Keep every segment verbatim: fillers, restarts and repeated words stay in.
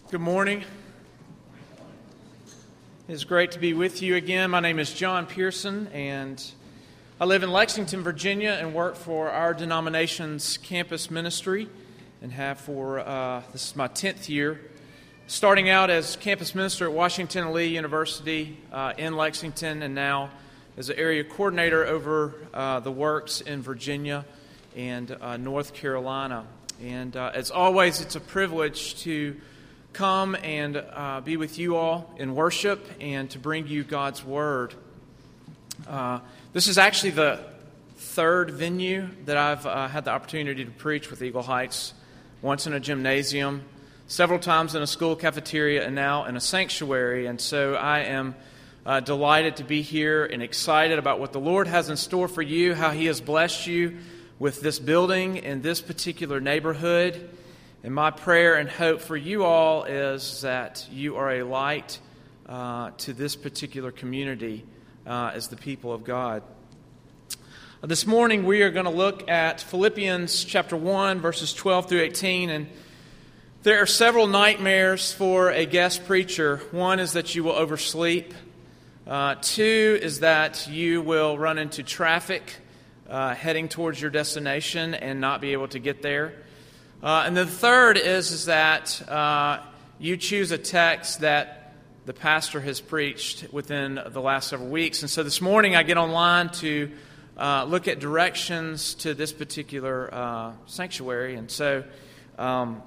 Good morning. It's great to be with you again. My name is John Pearson, and I live in Lexington, Virginia, and work for our denomination's campus ministry, and have for, uh, this is my tenth year, starting out as campus minister at Washington and Lee University uh, in Lexington, and now as an area coordinator over uh, the works in Virginia and uh, North Carolina. And uh, as always, it's a privilege to come and uh, be with you all in worship and to bring you God's Word. Uh, this is actually the third venue that I've uh, had the opportunity to preach with Eagle Heights. Once in a gymnasium, several times in a school cafeteria, and now in a sanctuary. And so I am uh, delighted to be here and excited about what the Lord has in store for you, how He has blessed you with this building in this particular neighborhood. And my prayer and hope for you all is that you are a light uh, to this particular community uh, as the people of God. Uh, this morning we are going to look at Philippians chapter one, verses twelve through eighteen. And there are several nightmares for a guest preacher. One is that you will oversleep. Uh, two is that you will run into traffic uh, heading towards your destination and not be able to get there. Uh, and the third is, is that uh, you choose a text that the pastor has preached within the last several weeks. And so this morning I get online to uh, look at directions to this particular uh, sanctuary. And so um,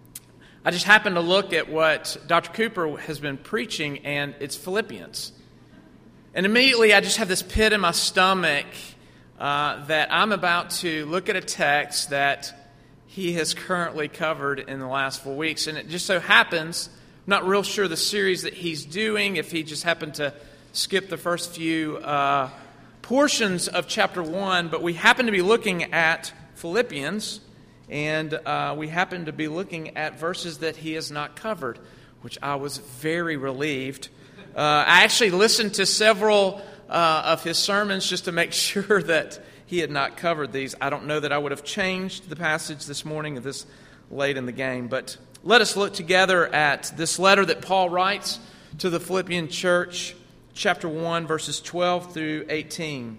I just happened to look at what Doctor Cooper has been preaching, and it's Philippians. And immediately I just have this pit in my stomach uh, that I'm about to look at a text that he has currently covered in the last four weeks. And it just so happens, I'm not real sure the series that he's doing, if he just happened to skip the first few uh, portions of chapter one, but we happen to be looking at Philippians, and uh, we happen to be looking at verses that he has not covered, which I was very relieved. Uh, I actually listened to several uh, of his sermons just to make sure that he had not covered these. I don't know that I would have changed the passage this morning at this late in the game, but let us look together at this letter that Paul writes to the Philippian church, chapter one, verses twelve through eighteen.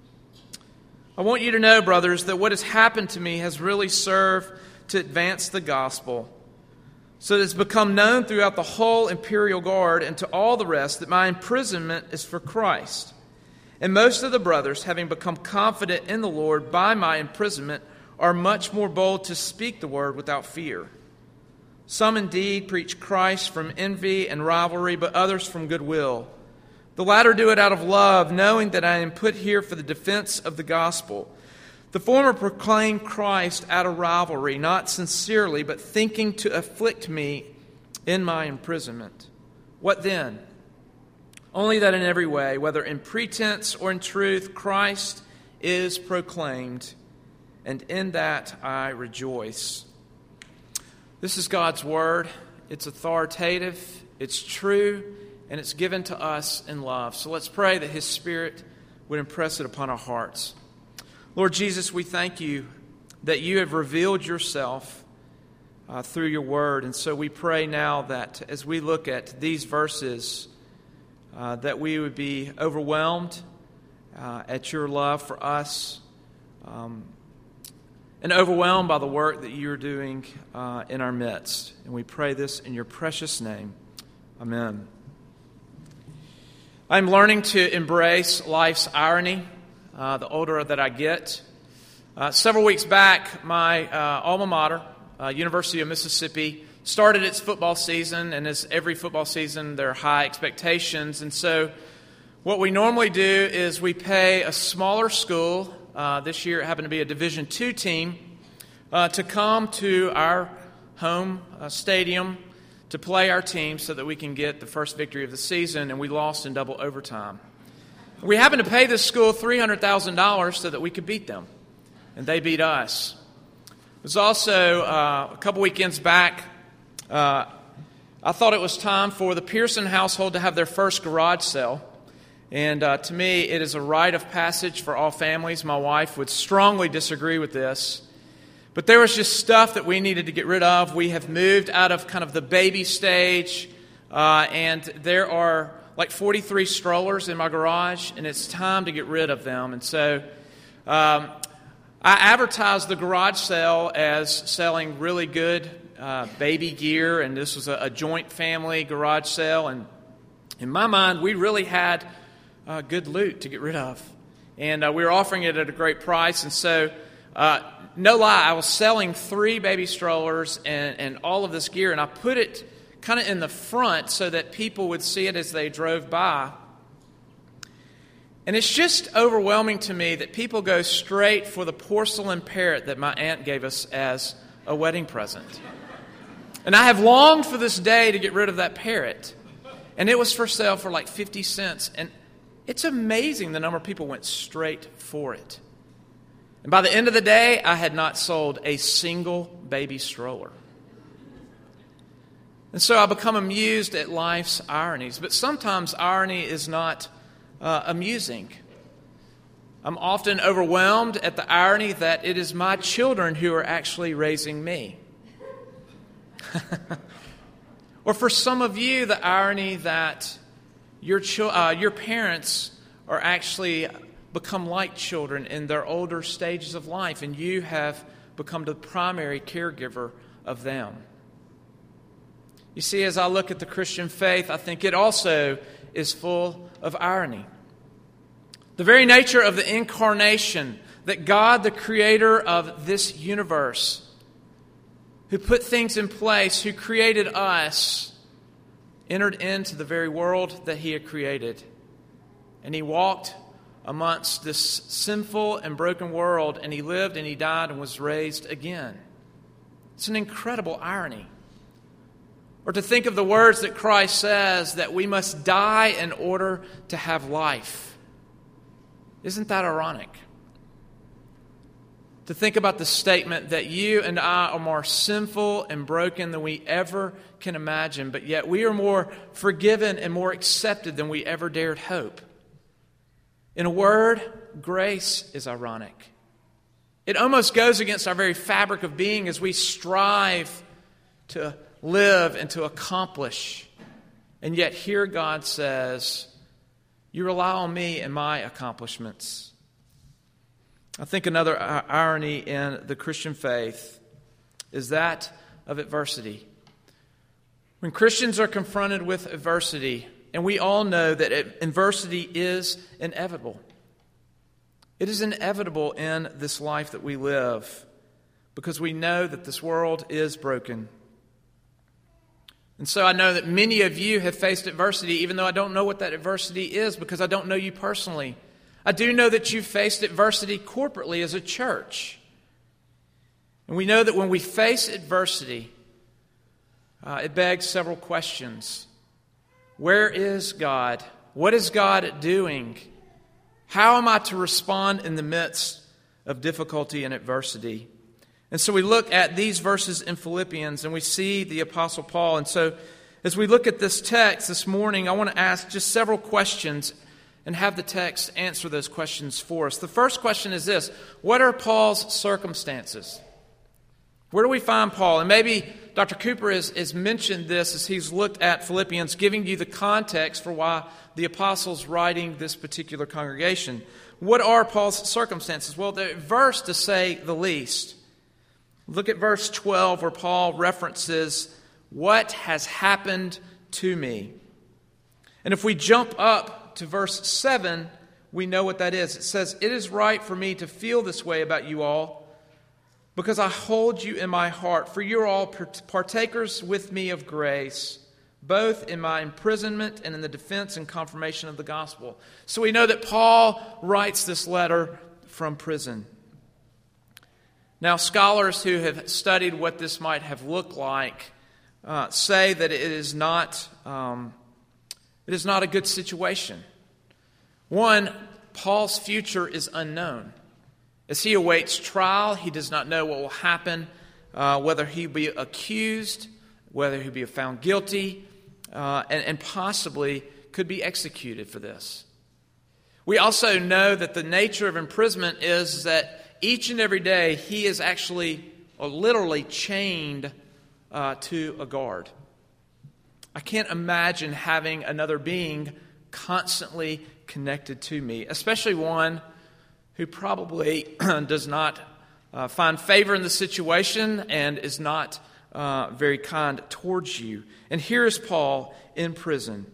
I want you to know, brothers, that what has happened to me has really served to advance the gospel, so that it's become known throughout the whole imperial guard and to all the rest that my imprisonment is for Christ. And most of the brothers, having become confident in the Lord by my imprisonment, are much more bold to speak the word without fear. Some indeed preach Christ from envy and rivalry, but others from goodwill. The latter do it out of love, knowing that I am put here for the defense of the gospel. The former proclaim Christ out of rivalry, not sincerely, but thinking to afflict me in my imprisonment. What then? Only that in every way, whether in pretense or in truth, Christ is proclaimed, and in that I rejoice. This is God's word. It's authoritative, it's true, and it's given to us in love. So let's pray that His Spirit would impress it upon our hearts. Lord Jesus, we thank You that You have revealed Yourself uh, through Your word. And so we pray now that as we look at these verses, Uh, that we would be overwhelmed uh, at Your love for us um, and overwhelmed by the work that You're doing uh, in our midst. And we pray this in Your precious name. Amen. I'm learning to embrace life's irony uh, the older that I get. Uh, several weeks back, my uh, alma mater, uh, University of Mississippi, started its football season, and as every football season, there are high expectations. And so what we normally do is we pay a smaller school, uh, this year it happened to be a Division two team, uh, to come to our home uh, stadium to play our team so that we can get the first victory of the season, and we lost in double overtime. We happened to pay this school three hundred thousand dollars so that we could beat them, and they beat us. It was also uh, a couple weekends back, Uh, I thought it was time for the Pearson household to have their first garage sale. And uh, to me, it is a rite of passage for all families. My wife would strongly disagree with this. But there was just stuff that we needed to get rid of. We have moved out of kind of the baby stage, uh, and there are like forty-three strollers in my garage, and it's time to get rid of them. And so um, I advertised the garage sale as selling really good uh, baby gear, and this was a, a joint family garage sale. And in my mind, we really had uh, good loot to get rid of. And uh, we were offering it at a great price, and so... Uh, no lie, I was selling three baby strollers and, and all of this gear, and I put it kind of in the front so that people would see it as they drove by. And it's just overwhelming to me that people go straight for the porcelain parrot that my aunt gave us as a wedding present. And I have longed for this day to get rid of that parrot. And it was for sale for like fifty cents. And it's amazing the number of people went straight for it. And by the end of the day, I had not sold a single baby stroller. And so I become amused at life's ironies. But sometimes irony is not uh, amusing. I'm often overwhelmed at the irony that it is my children who are actually raising me. Or for some of you, the irony that your cho- uh, your parents are actually become like children in their older stages of life, and you have become the primary caregiver of them. You see, as I look at the Christian faith, I think it also is full of irony. The very nature of the incarnation, that God, the creator of this universe, who put things in place, who created us, entered into the very world that He had created. And He walked amongst this sinful and broken world, and He lived and He died and was raised again. It's an incredible irony. Or to think of the words that Christ says, that we must die in order to have life. Isn't that ironic? To think about the statement that you and I are more sinful and broken than we ever can imagine, but yet we are more forgiven and more accepted than we ever dared hope. In a word, grace is ironic. It almost goes against our very fabric of being as we strive to live and to accomplish. And yet here God says, you rely on me and my accomplishments. I think another irony in the Christian faith is that of adversity. When Christians are confronted with adversity, and we all know that adversity is inevitable. It is inevitable in this life that we live because we know that this world is broken. And so I know that many of you have faced adversity, even though I don't know what that adversity is because I don't know you personally. I do know that you've faced adversity corporately as a church. And we know that when we face adversity, uh, it begs several questions. Where is God? What is God doing? How am I to respond in the midst of difficulty and adversity? And so we look at these verses in Philippians and we see the Apostle Paul. And so as we look at this text this morning, I want to ask just several questions and have the text answer those questions for us. The first question is this: what are Paul's circumstances? Where do we find Paul? And maybe Doctor Cooper has, has mentioned this as he's looked at Philippians, giving you the context for why the apostle's writing this particular congregation. What are Paul's circumstances? Well, the verse, to say the least. Look at verse twelve where Paul references what has happened to me. And if we jump up to verse seven, we know what that is. It says, "It is right for me to feel this way about you all, because I hold you in my heart, for you are all partakers with me of grace, both in my imprisonment and in the defense and confirmation of the gospel." So we know that Paul writes this letter from prison. Now, scholars who have studied what this might have looked like uh, say that it is not um, it is not a good situation. One, Paul's future is unknown. As he awaits trial, he does not know what will happen, uh, whether he'll be accused, whether he'll be found guilty, uh, and, and possibly could be executed for this. We also know that the nature of imprisonment is that each and every day he is actually or literally chained uh, to a guard. I can't imagine having another being constantly connected to me, especially one who probably does not uh, find favor in the situation and is not uh, very kind towards you. And here is Paul in prison.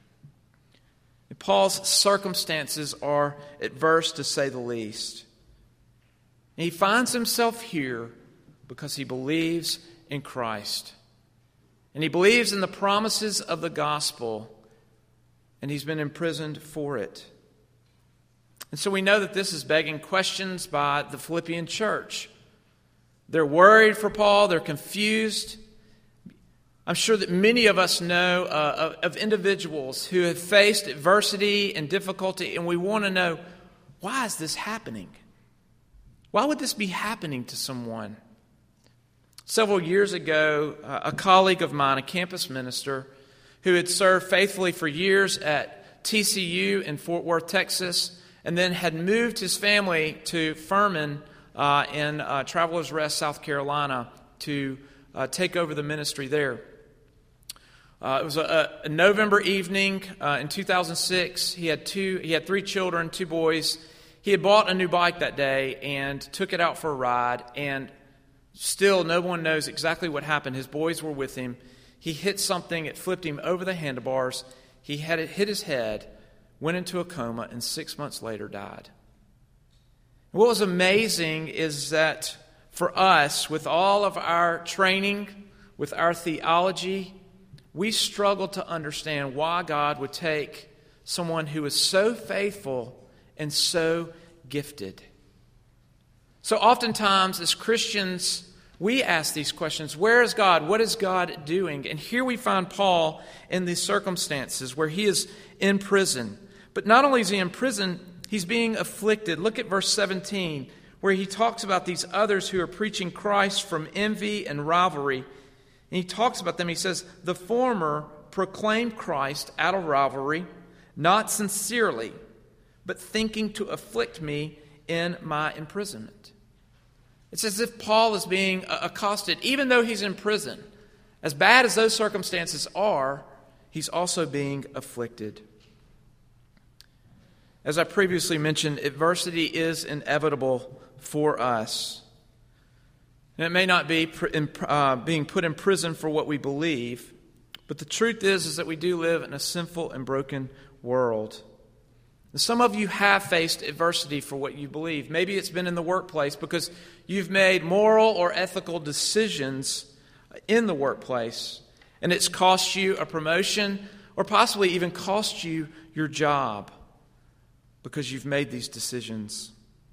And Paul's circumstances are adverse, to say the least. And he finds himself here because he believes in Christ. And he believes in the promises of the gospel, and he's been imprisoned for it. And so we know that this is begging questions by the Philippian church. They're worried for Paul. They're confused. I'm sure that many of us know uh, of, of individuals who have faced adversity and difficulty, and we want to know, why is this happening? Why would this be happening to someone? Several years ago, uh, a colleague of mine, a campus minister, who had served faithfully for years at T C U in Fort Worth, Texas, and then had moved his family to Furman uh, in uh, Travelers Rest, South Carolina, to uh, take over the ministry there. Uh, it was a, a November evening uh, in two thousand six. He had two. He had three children, two boys. He had bought a new bike that day and took it out for a ride. And still, no one knows exactly what happened. His boys were with him. He hit something. It flipped him over the handlebars. He had it hit his head, went into a coma, and six months later died. What was amazing is that for us, with all of our training, with our theology, we struggle to understand why God would take someone who is so faithful and so gifted. So oftentimes as Christians, we ask these questions. Where is God? What is God doing? And here we find Paul in these circumstances where he is in prison. But not only is he in prison, he's being afflicted. Look at verse seventeen, where he talks about these others who are preaching Christ from envy and rivalry. And he talks about them. He says, the former proclaimed Christ out of rivalry, not sincerely, but thinking to afflict me in my imprisonment. It's as if Paul is being accosted, even though he's in prison. As bad as those circumstances are, he's also being afflicted. As I previously mentioned, adversity is inevitable for us. And it may not be uh, being put in prison for what we believe, but the truth is, is that we do live in a sinful and broken world. And some of you have faced adversity for what you believe. Maybe it's been in the workplace because you've made moral or ethical decisions in the workplace, and it's cost you a promotion or possibly even cost you your job because you've made these decisions.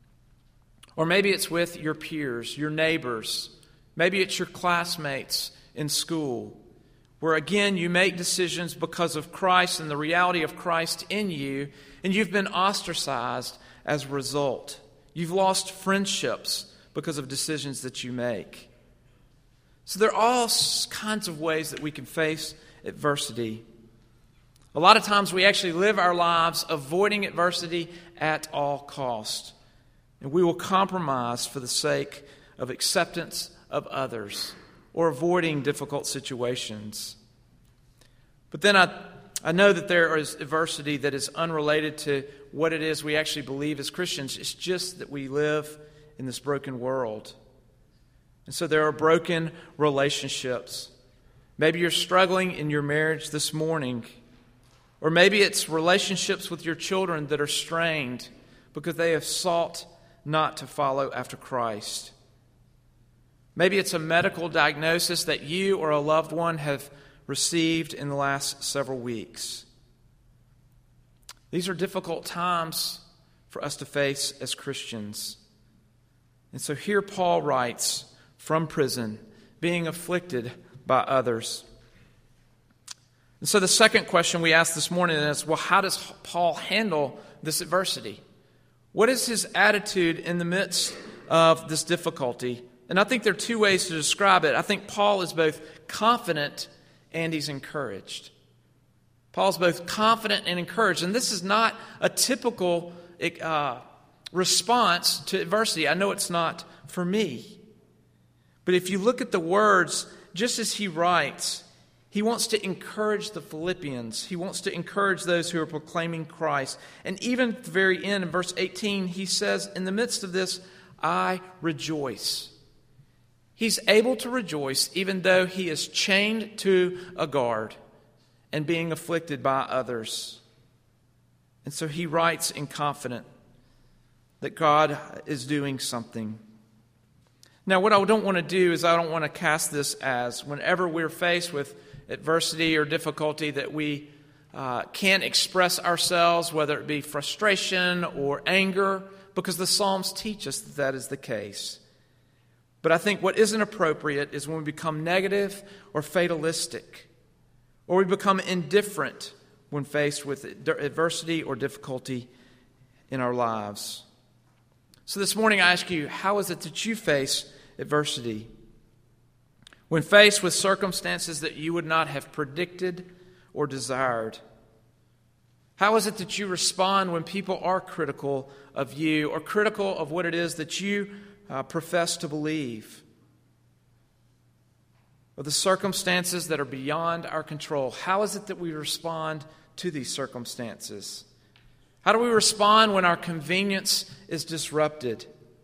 Or maybe it's with your peers, your neighbors. Maybe it's your classmates in school, where again you make decisions because of Christ and the reality of Christ in you, and you've been ostracized as a result. You've lost friendships because of decisions that you make. So there are all kinds of ways that we can face adversity. A lot of times we actually live our lives avoiding adversity at all costs. And we will compromise for the sake of acceptance of others or avoiding difficult situations. But then I, I know that there is adversity that is unrelated to what it is we actually believe as Christians. It's just that we live in this broken world. And so there are broken relationships. Maybe you're struggling in your marriage this morning. Or maybe it's relationships with your children that are strained because they have sought not to follow after Christ. Maybe it's a medical diagnosis that you or a loved one have received in the last several weeks. These are difficult times for us to face as Christians. And so here Paul writes from prison, being afflicted by others. And so the second question we asked this morning is, well, how does Paul handle this adversity? What is his attitude in the midst of this difficulty? And I think there are two ways to describe it. I think Paul is both confident and he's encouraged. Paul's both confident and encouraged. And this is not a typical uh, response to adversity. I know it's not for me. But if you look at the words, just as he writes, he wants to encourage the Philippians. He wants to encourage those who are proclaiming Christ. And even at the very end, in verse eighteen, he says, in the midst of this, I rejoice. He's able to rejoice even though he is chained to a guard and being afflicted by others. And so he writes in confidence that God is doing something. Now, what I don't want to do is I don't want to cast this as whenever we're faced with adversity or difficulty that we uh, can't express ourselves, whether it be frustration or anger, because the Psalms teach us that that is the case. But I think what isn't appropriate is when we become negative or fatalistic, or we become indifferent when faced with adversity or difficulty in our lives. So this morning I ask you, how is it that you face adversity? When faced with circumstances that you would not have predicted or desired? How is it that you respond when people are critical of you or critical of what it is that you uh, profess to believe? Or the circumstances that are beyond our control, how is it that we respond to these circumstances? How do we respond when our convenience is disrupted?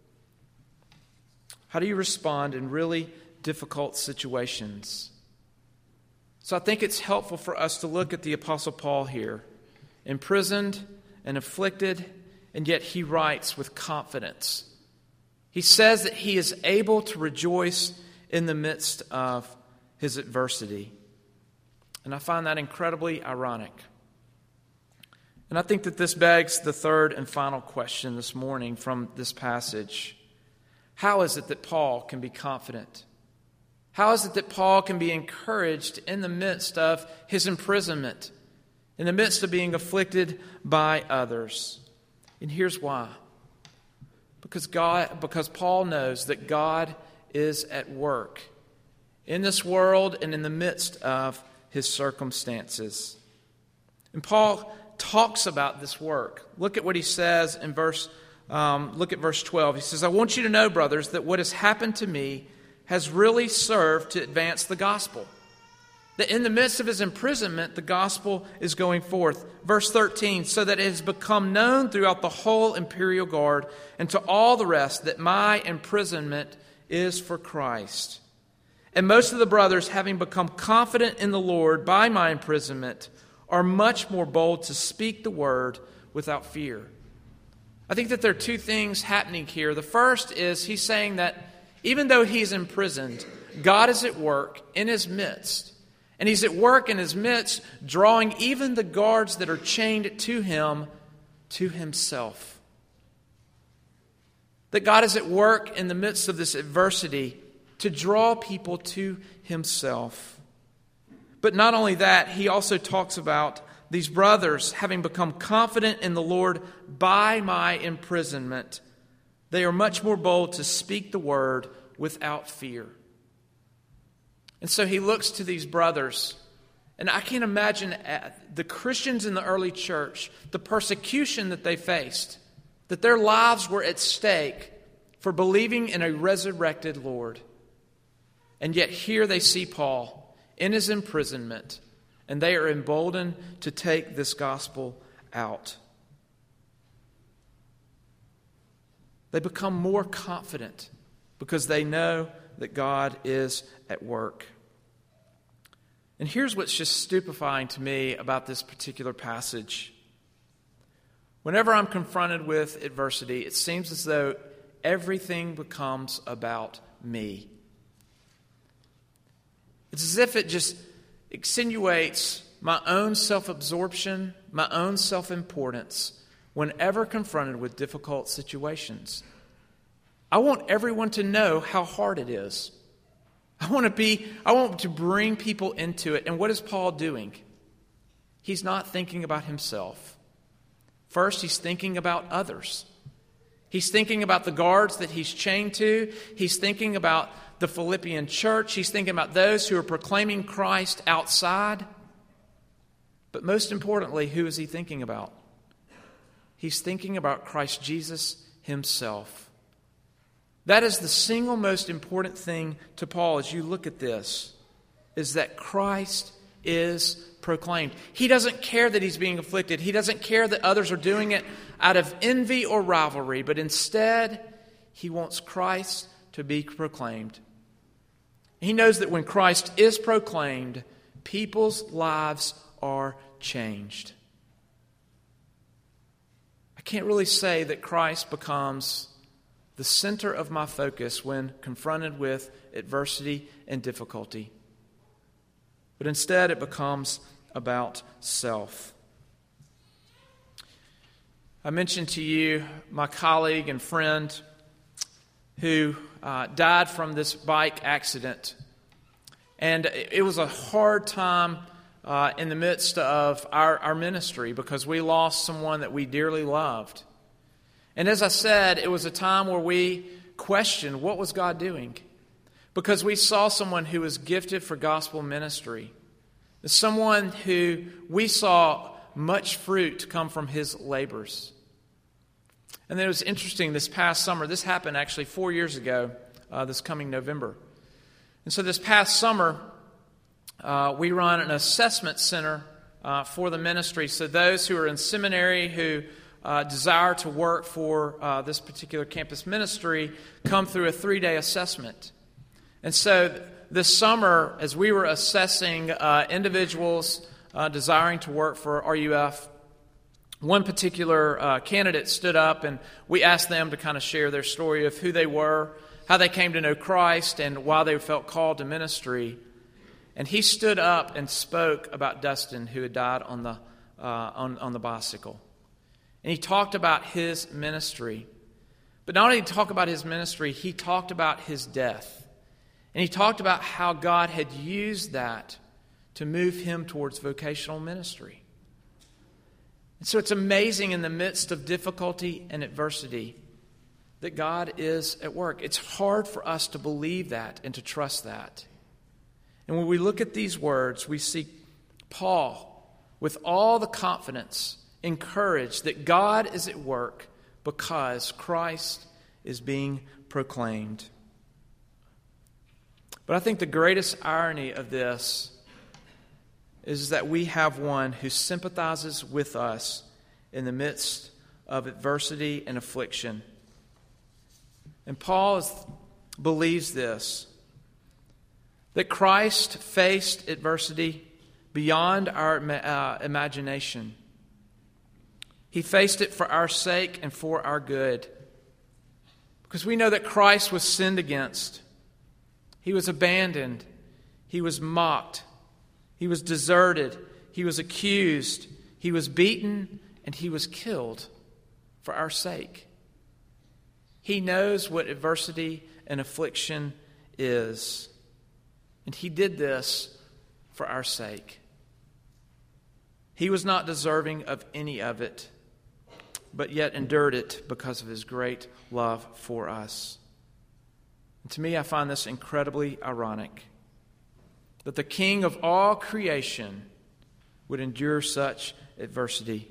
How do you respond in really difficult situations? So I think it's helpful for us to look at the Apostle Paul here, imprisoned and afflicted, and yet he writes with confidence. He says that he is able to rejoice in the midst of his adversity. And I find that incredibly ironic. And I think that this begs the third and final question this morning from this passage. How is it that Paul can be confident? How is it that Paul can be encouraged in the midst of his imprisonment, in the midst of being afflicted by others? And here's why. Because God, because Paul knows that God is at work in this world and in the midst of his circumstances. And Paul talks about this work. Look at what he says in verse, um, look at verse twelve. He says, I want you to know, brothers, that what has happened to me has really served to advance the gospel. That in the midst of his imprisonment, the gospel is going forth. Verse thirteen, so that it has become known throughout the whole imperial guard and to all the rest that my imprisonment is for Christ. And most of the brothers, having become confident in the Lord by my imprisonment, are much more bold to speak the word without fear. I think that there are two things happening here. The first is he's saying that even though he's imprisoned, God is at work in his midst. And he's at work in his midst, drawing even the guards that are chained to him to himself. That God is at work in the midst of this adversity to draw people to himself. But not only that, he also talks about these brothers having become confident in the Lord by my imprisonment. They are much more bold to speak the word without fear. And so he looks to these brothers, and I can imagine the Christians in the early church, the persecution that they faced, that their lives were at stake for believing in a resurrected Lord. And yet here they see Paul in his imprisonment, and they are emboldened to take this gospel out. They become more confident because they know that God is at work. And here's what's just stupefying to me about this particular passage. Whenever I'm confronted with adversity, it seems as though everything becomes about me. It's as if it just insinuates my own self-absorption, my own self-importance whenever confronted with difficult situations. I want everyone to know how hard it is. I want to be, I want to bring people into it. And what is Paul doing? He's not thinking about himself. First, he's thinking about others. He's thinking about the guards that he's chained to. He's thinking about the Philippian church. He's thinking about those who are proclaiming Christ outside. But most importantly, who is he thinking about? He's thinking about Christ Jesus himself. That is the single most important thing to Paul as you look at this, is that Christ is proclaimed. He doesn't care that he's being afflicted. He doesn't care that others are doing it out of envy or rivalry, but instead, he wants Christ to be proclaimed. He knows that when Christ is proclaimed, people's lives are changed. I can't really say that Christ becomes the center of my focus when confronted with adversity and difficulty. But instead, it becomes about self. I mentioned to you my colleague and friend who uh, died from this bike accident. And it was a hard time uh, in the midst of our, our ministry because we lost someone that we dearly loved. And as I said, it was a time where we questioned what was God doing, because we saw someone who was gifted for gospel ministry, someone who we saw much fruit come from his labors. And then it was interesting this past summer. This happened actually four years ago, uh, this coming November. And so this past summer, uh, we run an assessment center uh, for the ministry. So those who are in seminary who uh, desire to work for uh, this particular campus ministry come through a three-day assessment. And so this summer, as we were assessing uh, individuals uh, desiring to work for R U F, one particular uh, candidate stood up and we asked them to kind of share their story of who they were, how they came to know Christ, and why they felt called to ministry. And he stood up and spoke about Dustin, who had died on the uh, on, on the bicycle. And he talked about his ministry. But not only did he talk about his ministry, he talked about his death. And he talked about how God had used that to move him towards vocational ministry. And so it's amazing in the midst of difficulty and adversity that God is at work. It's hard for us to believe that and to trust that. And when we look at these words, we see Paul, with all the confidence, encouraged that God is at work because Christ is being proclaimed. But I think the greatest irony of this is that we have one who sympathizes with us in the midst of adversity and affliction. And Paul is, believes this, that Christ faced adversity beyond our uh, imagination. He faced it for our sake and for our good. Because we know that Christ was sinned against. He was abandoned. He was mocked. He was deserted. He was accused. He was beaten. And he was killed for our sake. He knows what adversity and affliction is. And he did this for our sake. He was not deserving of any of it, but yet endured it because of his great love for us. And to me, I find this incredibly ironic, that the King of all creation would endure such adversity.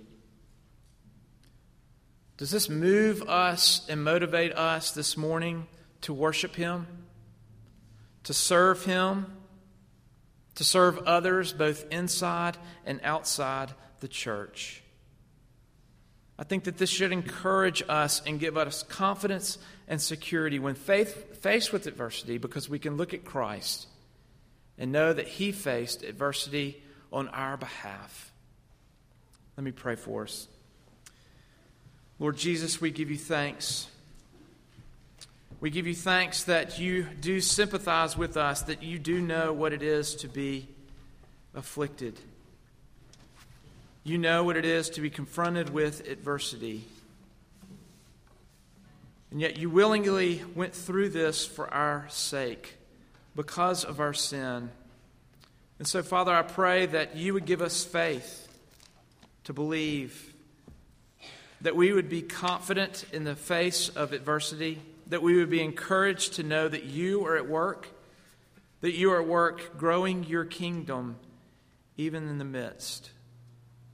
Does this move us and motivate us this morning to worship him, to serve him, to serve others both inside and outside the church? I think that this should encourage us and give us confidence and security when faith, faced with adversity, because we can look at Christ and know that he faced adversity on our behalf. Let me pray for us. Lord Jesus, we give you thanks. We give you thanks that you do sympathize with us, that you do know what it is to be afflicted. You know what it is to be confronted with adversity. And yet you willingly went through this for our sake, because of our sin. And so, Father, I pray that you would give us faith to believe, that we would be confident in the face of adversity, that we would be encouraged to know that you are at work, that you are at work growing your kingdom even in the midst.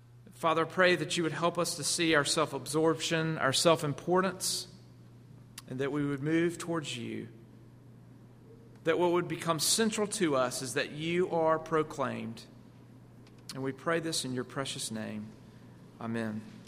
Father, I pray that you would help us to see our self-absorption, our self-importance, and that we would move towards you. That what would become central to us is that you are proclaimed. And we pray this in your precious name. Amen.